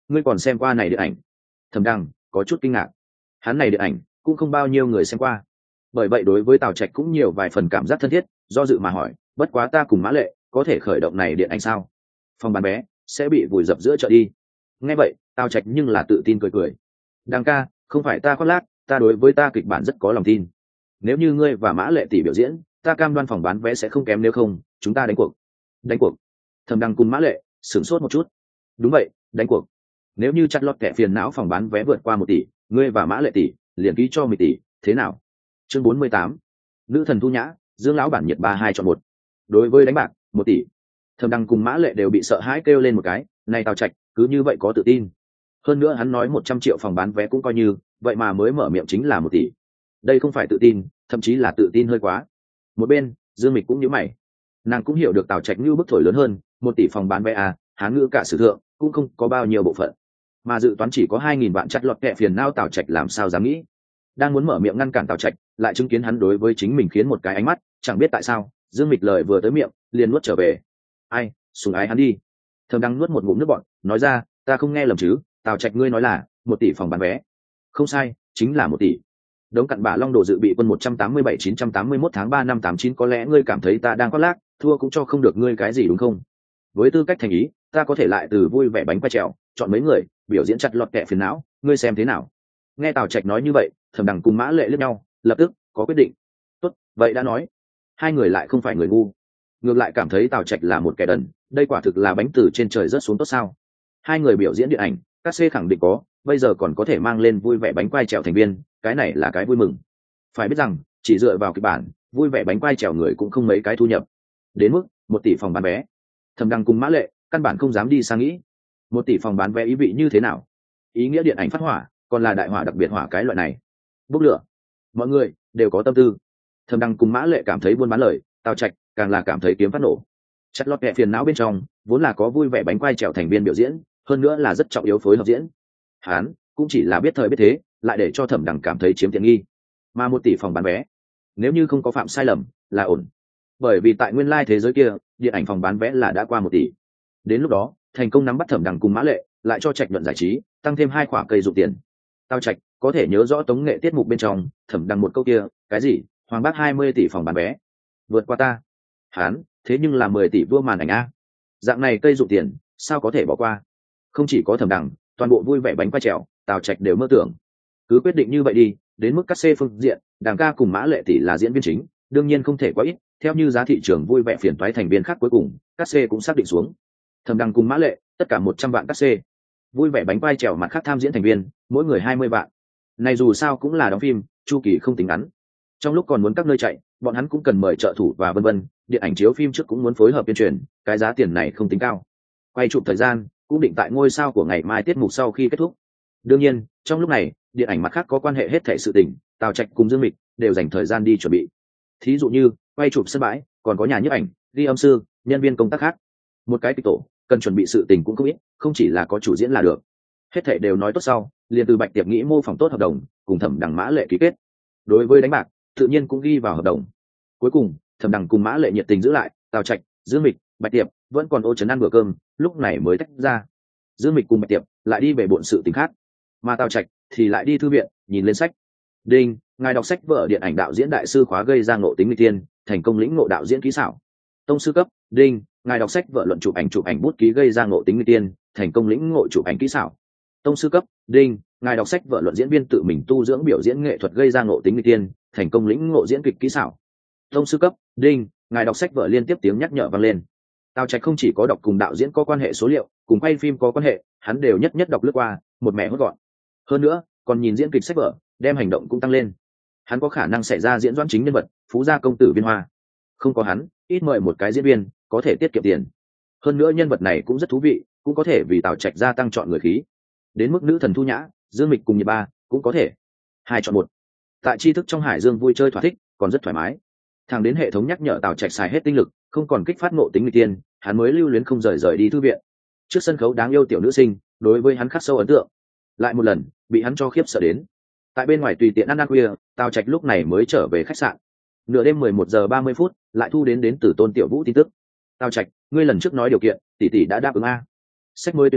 ngươi còn xem qua này điện ảnh? Thẩm Đăng có chút kinh ngạc, hắn này điện ảnh cũng không bao nhiêu người xem qua, bởi vậy đối với Tào Trạch cũng nhiều vài phần cảm giác thân thiết, do dự mà hỏi, bất quá ta cùng Mã Lệ có thể khởi động này điện ảnh sao? Phòng bán vé sẽ bị vùi dập giữa chợ đi. Nghe vậy Tào Trạch nhưng là tự tin cười cười, Đăng ca, không phải ta khoác lác, ta đối với ta kịch bản rất có lòng tin. Nếu như ngươi và Mã Lệ tỷ biểu diễn, ta cam đoan phòng bán vé sẽ không kém, nếu không chúng ta đánh cuộc. Đánh cuộc? Thẩm Đăng cùng Mã Lệ sửng sốt một chút. Đúng vậy, đánh cuộc. Nếu như chặt lọt kẻ phiền não phòng bán vé vượt qua một tỷ, ngươi và Mã Lệ tỷ liền ký cho mười tỷ, thế nào? Chương bốn mươi tám, nữ thần thu nhã, Dương lão bản nhiệt ba hai chọn một. Đối với đánh bạc một tỷ, Thẩm Đăng cùng Mã Lệ đều bị sợ hãi kêu lên một cái, này Tào Trạch cứ như vậy có tự tin. Hơn nữa hắn nói một trăm triệu phòng bán vé cũng coi như, vậy mà mới mở miệng chính là một tỷ. Đây không phải tự tin, thậm chí là tự tin hơi quá. Một bên Dương Mịch cũng nhíu mày, nàng cũng hiểu được Tào Trạch như bức thổi lớn hơn, một tỷ phòng bán vé à, hán ngữ cả sử thượng cũng không có bao nhiêu bộ phận, mà dự toán chỉ có hai nghìn vạn, chặt lọt kẹ phiền não Tào Trạch làm sao dám nghĩ. Đang muốn mở miệng ngăn cản Tào Trạch, lại chứng kiến hắn đối với chính mình khiến một cái ánh mắt, chẳng biết tại sao Dương Mịch lời vừa tới miệng liền nuốt trở về. Ai, sủng ái hắn đi. Thầm Đăng nuốt một ngụm nước bọt, nói ra, ta không nghe lầm chứ? Tào Trạch ngươi nói là một tỷ phòng bán vé? Không sai, chính là một tỷ. Đống cặn bã Long Đồ dự bị quân một trăm tám mươi bảy chín trăm tám mươi mốt tháng ba năm tám chín, có lẽ ngươi cảm thấy ta đang khoác lác, thua cũng cho không được ngươi cái gì đúng không? Với tư cách thành ý, ta có thể lại từ vui vẻ bánh quay trèo chọn mấy người biểu diễn chặt lọt kẹ phiền não, ngươi xem thế nào? Nghe Tào Trạch nói như vậy, Thẩm Đằng cùng Mã Lệ liếc nhau, lập tức có quyết định. Tốt, vậy đã nói, hai người lại không phải người ngu, ngược lại cảm thấy Tào Trạch là một kẻ đần, đây quả thực là bánh từ trên trời rớt xuống tốt sao? Hai người biểu diễn điện ảnh, các C khẳng định có, bây giờ còn có thể mang lên vui vẻ bánh quay trèo thành viên, cái này là cái vui mừng. Phải biết rằng, chỉ dựa vào kịch bản, vui vẻ bánh quay trèo người cũng không mấy cái thu nhập. Đến mức một tỷ phòng bán vé, Thẩm Đăng cùng Mã Lệ căn bản không dám đi sang nghĩ. Một tỷ phòng bán vé ý vị như thế nào? Ý nghĩa điện ảnh phát hỏa, còn là đại hỏa đặc biệt hỏa cái loại này. Bốc lửa, mọi người đều có tâm tư. Thẩm Đăng cùng Mã Lệ cảm thấy buôn bán lời, Tào Trạch càng là cảm thấy kiếm phát nổ. Chặt lọt kẹ phiền não bên trong vốn là có vui vẻ bánh quay trèo thành viên biểu diễn, hơn nữa là rất trọng yếu phối hợp diễn. Hán cũng chỉ là biết thời biết thế, lại để cho Thẩm Đằng cảm thấy chiếm tiện nghi. Mà một tỷ phòng bán vé, nếu như không có phạm sai lầm là ổn, bởi vì tại nguyên lai thế giới kia, điện ảnh phòng bán vé là đã qua một tỷ. Đến lúc đó thành công nắm bắt Thẩm Đằng cùng Mã Lệ, lại cho Trạch Luận giải trí tăng thêm hai khoản cây dụng tiền. Tao Trạch có thể nhớ rõ tống nghệ tiết mục bên trong Thẩm Đằng một câu kia, cái gì Hoàng Bác hai mươi tỷ phòng bán vé vượt qua ta. Hán thế nhưng là mười tỷ vua màn ảnh a, dạng này cây dụng tiền sao có thể bỏ qua? Không chỉ có Thẩm Đằng, toàn bộ vui vẻ bánh quay trèo Tào Trạch đều mơ tưởng. Cứ quyết định như vậy đi, đến mức các C phương diện, Đằng ca cùng Mã Lệ tỷ là diễn viên chính, đương nhiên không thể quá ít, theo như giá thị trường vui vẻ phiền toái thành viên khác, cuối cùng các C cũng xác định xuống. Thẩm Đằng cùng Mã Lệ tất cả một trăm vạn các C, vui vẻ bánh quay trèo mặt khác tham diễn thành viên mỗi người hai mươi vạn. Này dù sao cũng là đóng phim, chu kỳ không tính ngắn, trong lúc còn muốn các nơi chạy, bọn hắn cũng cần mời trợ thủ và vân vân, điện ảnh chiếu phim trước cũng muốn phối hợp tuyên truyền, cái giá tiền này không tính cao. Quay chụp thời gian cũng định tại ngôi sao của ngày mai tiết mục sau khi kết thúc. Đương nhiên trong lúc này điện ảnh mặt khác có quan hệ hết thảy sự tình, Tào Trạch cùng Dương Mịch đều dành thời gian đi chuẩn bị. Thí dụ như quay chụp sân bãi, còn có nhà nhiếp ảnh, ghi âm sư, nhân viên công tác khác. Một cái kịch tổ cần chuẩn bị sự tình cũng không ít, không chỉ là có chủ diễn là được. Hết thảy đều nói tốt sau, liền từ Bạch Tiệp nghĩ mô phỏng tốt hợp đồng, cùng Thẩm Đằng Mã Lệ ký kết. Đối với đánh bạc, tự nhiên cũng ghi vào hợp đồng. Cuối cùng Thẩm Đằng cùng Mã Lệ nhiệt tình giữ lại, Tào Trạch, Dương Mịch, Bạch Tiệp vẫn còn ô trấn ăn bữa cơm, lúc này mới tách ra. Dương Mịch cùng Bạch Tiệp lại đi về bộn sự tình khác, mà Tào Trạch thì lại đi thư viện nhìn lên sách. Đinh, ngài đọc sách vở điện ảnh đạo diễn đại sư khóa gây ra ngộ tính nguy tiên, thành công lĩnh ngộ đạo diễn kỹ xảo. Tông sư cấp. Đinh, ngài đọc sách vở luận chụp ảnh chụp ảnh bút ký gây ra ngộ tính nguy tiên, thành công lĩnh ngộ chụp ảnh kỹ xảo. Tông sư cấp. Đinh, ngài đọc sách vở luận diễn viên tự mình tu dưỡng biểu diễn nghệ thuật gây ra ngộ tính nguy tiên, thành công lĩnh ngộ diễn kịch kỹ xảo. Tông sư cấp. Đinh, ngài đọc sách vở liên tiếp tiếng nhắc nhở vang lên. Tào Trạch không chỉ có đọc cùng đạo diễn có quan hệ số liệu, cùng quay phim có quan hệ, hắn đều nhất nhất đọc lướt qua, một mẻ hốt gọn. Hơn nữa còn nhìn diễn kịch sách vở, đem hành động cũng tăng lên. Hắn có khả năng xảy ra diễn doãn chính nhân vật phú gia công tử Viên Hoa, không có hắn ít mời một cái diễn viên có thể tiết kiệm tiền. Hơn nữa nhân vật này cũng rất thú vị, cũng có thể vì Tào Trạch gia tăng chọn người khí. Đến mức nữ thần thu nhã, Dương Mịch cùng Nhiệt Ba cũng có thể hai chọn một. Tại tri thức trong hải dương vui chơi thỏa thích, còn rất thoải mái. Thẳng đến hệ thống nhắc nhở Tào Trạch xài hết tinh lực, không còn kích phát ngộ tính nguy tiên, hắn mới lưu luyến không rời rời đi thư viện. Trước sân khấu đáng yêu tiểu nữ sinh, đối với hắn khắc sâu ấn tượng, lại một lần bị hắn cho khiếp sợ đến. Tại bên ngoài tùy tiện ăn ăn khuya, Tào Trạch lúc này mới trở về khách sạn. Nửa đêm mười một giờ ba mươi phút, lại thu đến đến từ Tôn Tiểu Vũ tin tức. Tào Trạch, ngươi lần trước nói điều kiện, tỷ tỷ đã đáp ứng a. Sách mới tuyên bố,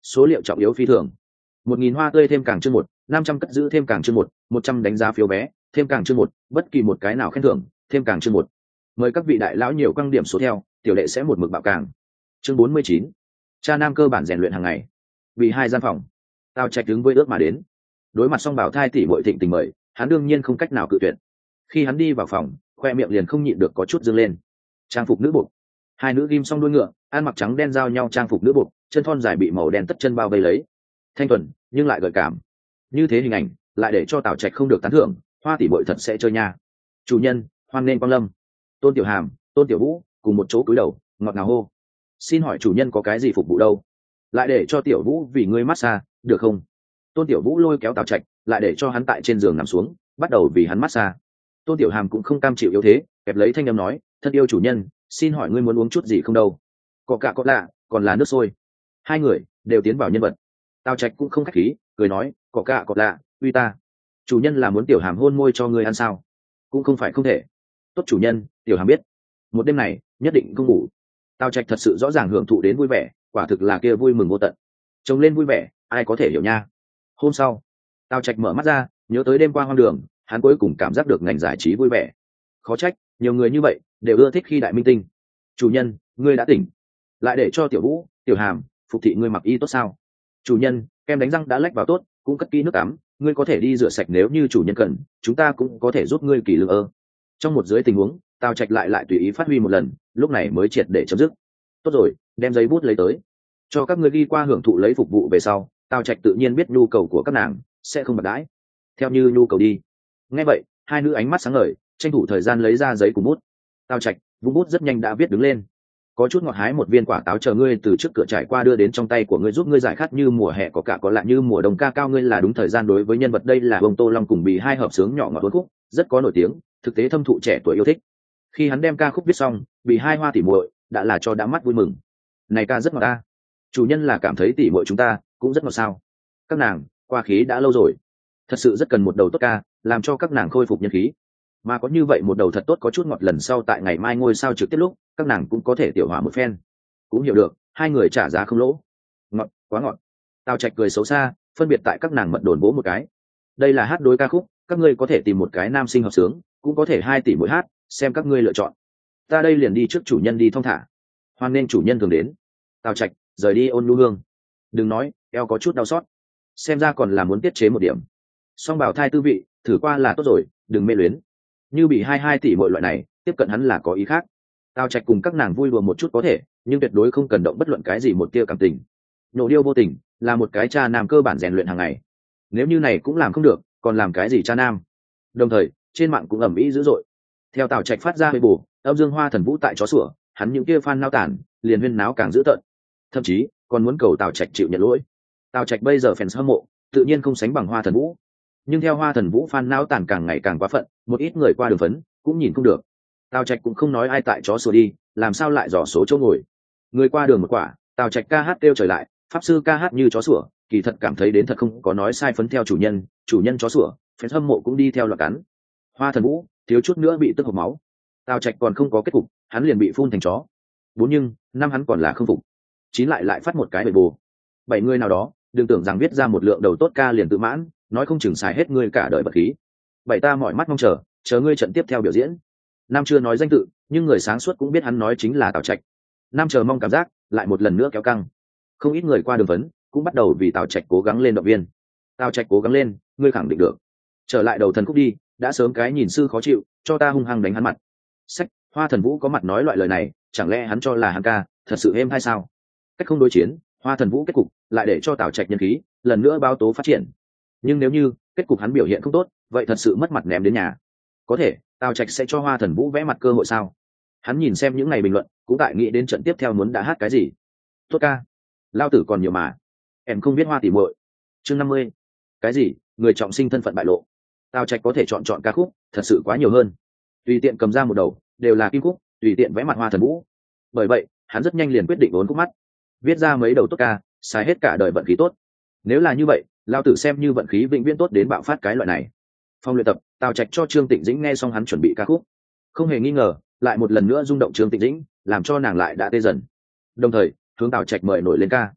số liệu trọng yếu phi thường. Một nghìn hoa tươi thêm càng chương một, năm trăm cất giữ thêm càng chương một, một trăm đánh giá phiếu vé thêm càng chương một, bất kỳ một cái nào khen thưởng thêm càng chương một. Mời các vị đại lão nhiều quan điểm số theo, tiểu lệ sẽ một mực bạo càng. Chương bốn mươi chín. Cha nam cơ bản rèn luyện hàng ngày. Vì hai gian phòng, Tào Trạch đứng với ước mà đến. Đối mặt song bảo thai tỷ muội thịnh tình mời, hắn đương nhiên không cách nào cự tuyệt. Khi hắn đi vào phòng, khoe miệng liền không nhịn được có chút dương lên. Trang phục nữ buộc, hai nữ ghim song đuôi ngựa, ăn mặc trắng đen giao nhau trang phục nữ buộc, chân thon dài bị màu đen tất chân bao vây lấy, thanh thuần nhưng lại gợi cảm. Như thế hình ảnh lại để cho Tào Trạch không được tán thưởng, hoa tỷ muội thật sẽ chơi nha. Chủ nhân, hoan nghênh quang lâm. Tôn Tiểu Hàm, Tôn Tiểu Vũ cùng một chỗ cúi đầu, ngọt ngào hô. Xin hỏi chủ nhân có cái gì phục vụ đâu? Lại để cho Tiểu Vũ vì ngươi massage, được không? Tôn Tiểu Vũ lôi kéo Tào Trạch, lại để cho hắn tại trên giường nằm xuống, bắt đầu vì hắn massage. Tôn Tiểu Hàm cũng không cam chịu yếu thế, kẹp lấy thanh âm nói, thân yêu chủ nhân, xin hỏi ngươi muốn uống chút gì không đâu? Có cả có lạ, còn là nước sôi. Hai người đều tiến vào nhân vật. Tào Trạch cũng không khách khí, cười nói, có cả có lạ, uy ta. Chủ nhân là muốn Tiểu Hàm hôn môi cho ngươi ăn sao? Cũng không phải không thể. Tốt chủ nhân, Tiểu Hàm biết. Một đêm này nhất định không ngủ. Tào Trạch thật sự rõ ràng hưởng thụ đến vui vẻ, quả thực là kia vui mừng vô tận. Trông lên vui vẻ, ai có thể hiểu nha. Hôm sau, Tào Trạch mở mắt ra, nhớ tới đêm qua hoang đường, hắn cuối cùng cảm giác được ngành giải trí vui vẻ. Khó trách nhiều người như vậy đều ưa thích khi đại minh tinh. Chủ nhân, ngươi đã tỉnh. Lại để cho Tiểu Vũ, Tiểu Hàm phục thị ngươi mặc y tốt sao? Chủ nhân, kem đánh răng đã lách vào tốt, cũng cất kỹ nước tắm, ngươi có thể đi rửa sạch nếu như chủ nhân cần, chúng ta cũng có thể giúp ngươi kỳ lương ơ. Trong một dưới tình huống, Tào Trạch lại lại tùy ý phát huy một lần, lúc này mới triệt để chấm dứt. Tốt rồi, đem giấy bút lấy tới, cho các ngươi ghi qua hưởng thụ lấy phục vụ về sau. Tào Trạch tự nhiên biết nhu cầu của các nàng, sẽ không bạc đãi, theo như nhu cầu đi. Nghe vậy, hai nữ ánh mắt sáng ngời, tranh thủ thời gian lấy ra giấy cùng bút. Tào Trạch vung bút rất nhanh đã viết đứng lên. Có chút ngọt hái một viên quả táo chờ ngươi từ trước cửa trải qua đưa đến trong tay của ngươi, giúp ngươi giải khát như mùa hè có cả có lạ như mùa đông, ca cao ngươi là đúng thời gian đối với nhân vật. Đây là Bông Tô Long cùng Bì hai hợp sướng nhỏ ngọt cuốn khúc, rất có nổi tiếng, thực tế thâm thụ trẻ tuổi yêu thích. Khi hắn đem ca khúc viết xong, Bì hai hoa tỉ muội đã là cho đã mắt vui mừng. Này ca rất ngọt ta. Chủ nhân là cảm thấy tỉ muội chúng ta cũng rất ngọt sao? Các nàng qua khí đã lâu rồi, thật sự rất cần một đầu tốt ca, làm cho các nàng khôi phục nhân khí. Mà có như vậy một đầu thật tốt có chút ngọt, lần sau tại ngày mai ngôi sao trực tiếp lúc các nàng cũng có thể tiểu hòa một phen. Cũng hiểu được hai người trả giá không lỗ. Ngọt, quá ngọt. Tào Trạch cười xấu xa, phân biệt tại các nàng mật đồn bố một cái. Đây là hát đối ca khúc, các ngươi có thể tìm một cái nam sinh hợp sướng, cũng có thể hai tỷ mỗi hát, xem các ngươi lựa chọn. Ta đây liền đi trước chủ nhân đi thong thả. Hoan nên chủ nhân thường đến. Tào Trạch rời đi Ôn Nhu Hương. Đừng nói, eo có chút đau xót, xem ra còn là muốn tiết chế một điểm. Song bảo thai tư vị thử qua là tốt rồi, đừng mê luyến. Như bị hai hai tỷ mọi loại này tiếp cận hắn là có ý khác. Tào Trạch cùng các nàng vui đùa một chút có thể, nhưng tuyệt đối không cần động bất luận cái gì một tia cảm tình. Nhổ điêu vô tình là một cái cha nam cơ bản rèn luyện hàng ngày. Nếu như này cũng làm không được, còn làm cái gì cha nam? Đồng thời trên mạng cũng ầm ĩ dữ dội. Theo Tào Trạch phát ra hơi bù, âm dương hoa thần vũ tại chó sủa, hắn những kia fan nao tản liền huyên náo càng dữ tợn, thậm chí còn muốn cầu Tào Trạch chịu nhận lỗi. Tào Trạch bây giờ fans hâm mộ tự nhiên không sánh bằng hoa thần vũ, nhưng theo hoa thần vũ fan nao tản càng ngày càng quá phận, một ít người qua đường phấn cũng nhìn không được. Tào Trạch cũng không nói ai tại chó sủa đi, làm sao lại dò số chỗ ngồi. Người qua đường một quả, Tào Trạch ca hát kêu trời lại, pháp sư ca hát như chó sủa, kỳ thật cảm thấy đến thật không có nói sai, phấn theo chủ nhân, chủ nhân chó sủa, fans hâm mộ cũng đi theo loạt cắn. Hoa thần vũ thiếu chút nữa bị tức hộc máu. Tào Trạch còn không có kết cục, hắn liền bị phun thành chó. Bốn nhưng năm hắn còn là không phục, chín lại lại phát một cái bể bù. Bảy người nào đó đừng tưởng rằng viết ra một lượng đầu tốt ca liền tự mãn, nói không chừng xài hết ngươi cả đời bật khí. Bảy ta mỏi mắt mong chờ chờ ngươi trận tiếp theo biểu diễn. Nam chưa nói danh tự, nhưng người sáng suốt cũng biết hắn nói chính là Tào Trạch. Nam chờ mong cảm giác lại một lần nữa kéo căng, không ít người qua đường vấn cũng bắt đầu vì Tào Trạch cố gắng lên động viên. Tào Trạch cố gắng lên, ngươi khẳng định được. Trở lại đầu thần khúc đi, đã sớm cái nhìn sư khó chịu, cho ta hung hăng đánh hắn mặt. Sách, hoa thần vũ có mặt nói loại lời này, chẳng lẽ hắn cho là hắn ca thật sự êm hay sao? Cách không đối chiến, hoa thần vũ kết cục lại để cho Tào Trạch nhân khí lần nữa bao tố phát triển. Nhưng nếu như kết cục hắn biểu hiện không tốt, vậy thật sự mất mặt ném đến nhà. Có thể Tào Trạch sẽ cho hoa thần vũ vẽ mặt cơ hội sao? Hắn nhìn xem những ngày bình luận, cũng tại nghĩ đến trận tiếp theo muốn đã hát cái gì. Tốt ca, lao tử còn nhiều mà, em không biết hoa tỉ muội. Chương năm mươi. Cái gì? Người trọng sinh thân phận bại lộ. Tào Trạch có thể chọn chọn ca khúc thật sự quá nhiều hơn, tùy tiện cầm ra một đầu đều là kim khúc, tùy tiện vẽ mặt hoa thần vũ. Bởi vậy hắn rất nhanh liền quyết định vốn khúc mắt, viết ra mấy đầu tốt ca, xài hết cả đời vận khí tốt. Nếu là như vậy, lao tử xem như vận khí vĩnh viễn tốt đến bạo phát cái loại này. Phòng luyện tập, Tào Trạch cho Trương Tịnh Dĩnh nghe xong hắn chuẩn bị ca khúc, không hề nghi ngờ lại một lần nữa rung động Trương Tịnh Dĩnh, làm cho nàng lại đã tê dần. Đồng thời hướng Tào Trạch mời nổi lên ca.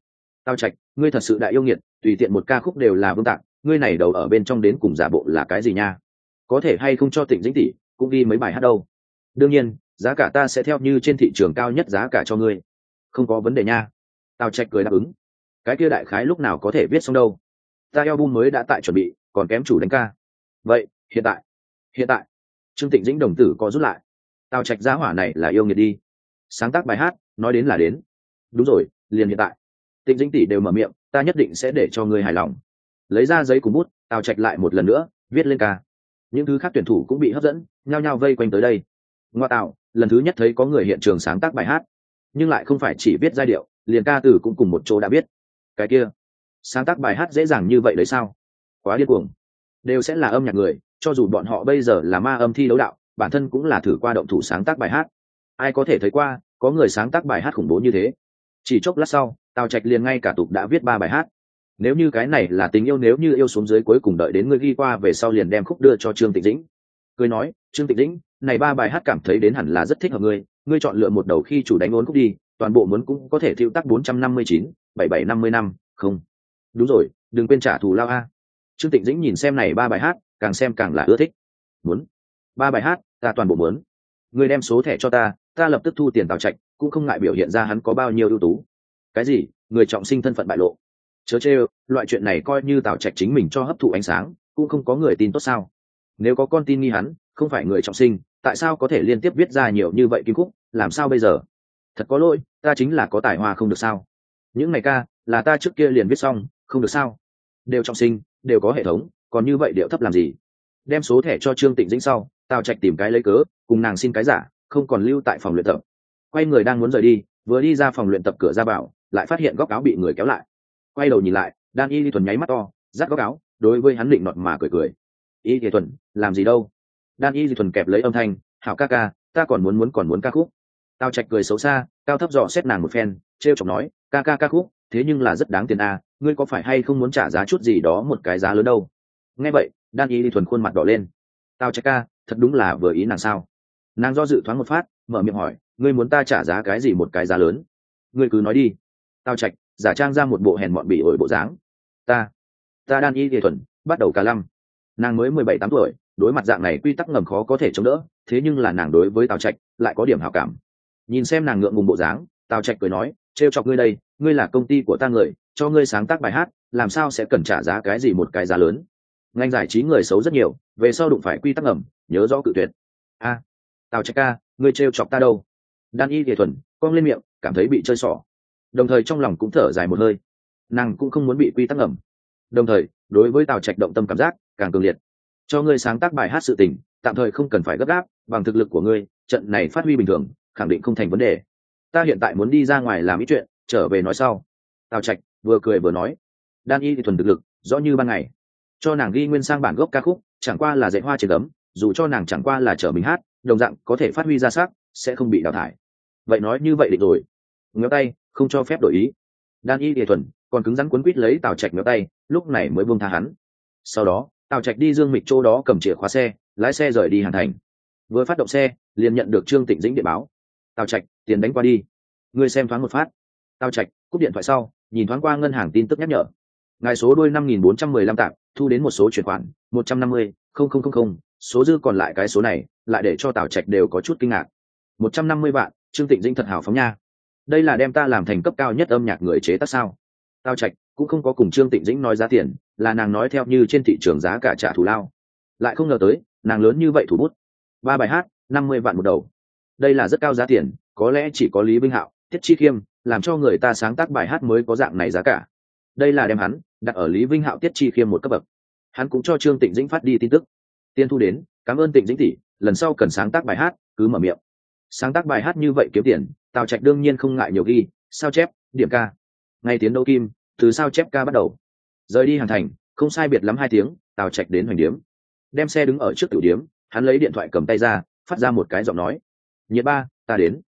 Tào Trạch, ngươi thật sự đại yêu nghiệt, tùy tiện một ca khúc đều là vương tạc, ngươi này đầu ở bên trong đến cùng giả bộ là cái gì nha? Có thể hay không cho Tịnh Dĩnh tỷ cũng đi mấy bài hát đâu? Đương nhiên, giá cả ta sẽ theo như trên thị trường cao nhất giá cả cho ngươi, không có vấn đề nha. Tào Trạch cười đáp ứng. Cái kia đại khái lúc nào có thể viết xong đâu? Ta album mới đã tại chuẩn bị, còn kém chủ đánh ca. Vậy, hiện tại? Hiện tại? Trương Tịnh Dĩnh đồng tử có rút lại. Tào Trạch giá hỏa này là yêu nghiệt đi. Sáng tác bài hát, nói đến là đến. Đúng rồi, liền hiện tại. Tịnh Dĩnh tỷ đều mở miệng, ta nhất định sẽ để cho ngươi hài lòng. Lấy ra giấy cùng bút, Tào Trạch lại một lần nữa viết lên ca. Những thứ khác tuyển thủ cũng bị hấp dẫn, nhao nhao vây quanh tới đây. Ngoa tạo, lần thứ nhất thấy có người hiện trường sáng tác bài hát, nhưng lại không phải chỉ viết giai điệu, liền ca từ cũng cùng một chỗ đã biết. Cái kia, sáng tác bài hát dễ dàng như vậy đấy sao? Quá điên cuồng. Đều sẽ là âm nhạc người, cho dù bọn họ bây giờ là ma âm thi đấu đạo, bản thân cũng là thử qua động thủ sáng tác bài hát. Ai có thể thấy qua có người sáng tác bài hát khủng bố như thế? Chỉ chốc lát sau, Tào Trạch liền ngay cả tục đã viết ba bài hát. Nếu như cái này là tình yêu, nếu như yêu xuống dưới, cuối cùng đợi đến ngươi ghi qua về sau liền đem khúc đưa cho Trương Tịnh Dĩnh. Cười nói, Trương Tịnh Dĩnh, này ba bài hát cảm thấy đến hẳn là rất thích hợp ngươi, ngươi chọn lựa một đầu khi chủ đánh ốn khúc đi, toàn bộ muốn cũng có thể thiêu tác bốn trăm năm mươi chín, bảy bảy năm mươi năm, không. Đúng rồi, đừng quên trả thù lao a. Trương Tịnh Dĩnh nhìn xem này ba bài hát, càng xem càng là ưa thích. Muốn. Ba bài hát, ta toàn bộ muốn. Ngươi đem số thẻ cho ta, ta lập tức thu tiền Tào Trạch, cũng không ngại biểu hiện ra hắn có bao nhiêu ưu tú. Cái gì? Người trọng sinh thân phận bại lộ. Chớ trêu, loại chuyện này coi như Tào Trạch chính mình cho hấp thụ ánh sáng, cũng không có người tin tốt sao? Nếu có con tin nghi hắn không phải người trọng sinh, tại sao có thể liên tiếp viết ra nhiều như vậy kim khúc, làm sao bây giờ? Thật có lỗi, ta chính là có tài hoa không được sao? Những này ca là ta trước kia liền viết xong, không được sao? Đều trọng sinh, đều có hệ thống, còn như vậy điệu thấp làm gì? Đem số thẻ cho Trương Tịnh Dĩnh sau, Tào Trạch tìm cái lấy cớ, cùng nàng xin cái giả, không còn lưu tại phòng luyện tập. Quay người đang muốn rời đi, vừa đi ra phòng luyện tập cửa ra vào, lại phát hiện góc áo bị người kéo lại. Quay đầu nhìn lại, Đan Y Lý Thuần nháy mắt to, giắt góc áo, đối với hắn định nọt mà cười cười. Y Lý Thuần, làm gì đâu? Đan Y Lý Thuần kẹp lấy âm thanh, hảo ca ca, ta còn muốn muốn còn muốn ca khúc. Tào Trạch cười xấu xa, cao thấp dò xét nàng một phen, trêu chọc nói, ca ca ca khúc, thế nhưng là rất đáng tiền à, ngươi có phải hay không muốn trả giá chút gì đó một cái giá lớn đâu? Nghe vậy, Đan Y Lý Thuần khuôn mặt đỏ lên. Tào Trạch ca, thật đúng là vừa ý nàng sao? Nàng do dự thoáng một phát, mở miệng hỏi, ngươi muốn ta trả giá cái gì một cái giá lớn? Ngươi cứ nói đi. Tào Trạch giả trang ra một bộ hèn mọn bị ổi bộ dáng. Ta, ta Đan Y Lý Thuần, bắt đầu cả lăm. Nàng mới mười bảy tám tuổi, đối mặt dạng này quy tắc ngầm khó có thể chống đỡ, thế nhưng là nàng đối với Tào Trạch lại có điểm hảo cảm. Nhìn xem nàng ngượng ngùng bộ dáng, Tào Trạch cười nói, trêu chọc ngươi đây, ngươi là công ty của ta người, cho ngươi sáng tác bài hát, làm sao sẽ cần trả giá cái gì một cái giá lớn? Ngành giải trí người xấu rất nhiều, về sau đụng phải quy tắc ngầm, nhớ rõ cự tuyệt. A, à, Tào Trạch ca, ngươi trêu chọc ta đâu? Đan Y Lý Thuần cong lên miệng, cảm thấy bị chơi xỏ, đồng thời trong lòng cũng thở dài một hơi. Nàng cũng không muốn bị quy tắc ngầm, đồng thời đối với Tào Trạch động tâm cảm giác càng cường liệt. Cho ngươi sáng tác bài hát sự tình, tạm thời không cần phải gấp gáp, bằng thực lực của ngươi, trận này phát huy bình thường, khẳng định không thành vấn đề. Ta hiện tại muốn đi ra ngoài làm ít chuyện, trở về nói sau. Tào Trạch vừa cười vừa nói. Đan Y thì thuần thực lực rõ như ban ngày, cho nàng ghi nguyên sang bản gốc ca khúc, chẳng qua là dạy hoa trên ấm, dù cho nàng chẳng qua là trở mình hát, đồng dạng có thể phát huy ra sắc, sẽ không bị đào thải. Vậy nói như vậy định rồi. Ngéo tay, không cho phép đổi ý. Đan Y thì thuần còn cứng rắn quấn quýt lấy Tào Trạch ngéo tay, lúc này mới buông tha hắn. Sau đó, Tào Trạch đi Dương Mịch chỗ đó cầm chìa khóa xe, lái xe rời đi Hàn Thành. Vừa phát động xe, liền nhận được Trương Tịnh Dĩnh điện báo. Tào Trạch, tiền đánh qua đi. Ngươi xem thoáng một phát. Tào Trạch cúp điện thoại sau, nhìn thoáng qua ngân hàng tin tức nhắc nhở. Ngài số đôi năm nghìn bốn trăm mười lăm tạm, thu đến một số chuyển khoản một trăm năm mươi không không không không, số dư còn lại cái số này, lại để cho Tào Trạch đều có chút kinh ngạc. một trăm năm mươi vạn, Trương Tịnh Dĩnh thật hào phóng nha. Đây là đem ta làm thành cấp cao nhất âm nhạc người chế tác sao? Tào Trạch cũng không có cùng Trương Tịnh Dĩnh nói giá tiền, là nàng nói theo như trên thị trường giá cả trả thù lao. Lại không ngờ tới, nàng lớn như vậy thủ bút. Ba bài hát, năm mươi vạn một đầu. Đây là rất cao giá tiền, có lẽ chỉ có Lý Vinh Hạo, Tiết Chi Khiêm làm cho người ta sáng tác bài hát mới có dạng này giá cả. Đây là đem hắn đặt ở Lý Vinh Hạo, Tiết Chi Khiêm một cấp bậc. Hắn cũng cho Trương Tịnh Dĩnh phát đi tin tức. Tiên thu đến, cảm ơn Tịnh Dĩnh tỷ, lần sau cần sáng tác bài hát, cứ mở miệng. Sáng tác bài hát như vậy kiếm tiền, Tào Trạch đương nhiên không ngại nhiều ghi, sao chép, điểm ca. Ngay tiến đấu kim, từ sao chép ca bắt đầu. Rời đi Hàn Thành, không sai biệt lắm hai tiếng, Tào Trạch đến Hoành Điếm. Đem xe đứng ở trước tiểu điếm, hắn lấy điện thoại cầm tay ra, phát ra một cái giọng nói. Nhiệt ba, ta đến.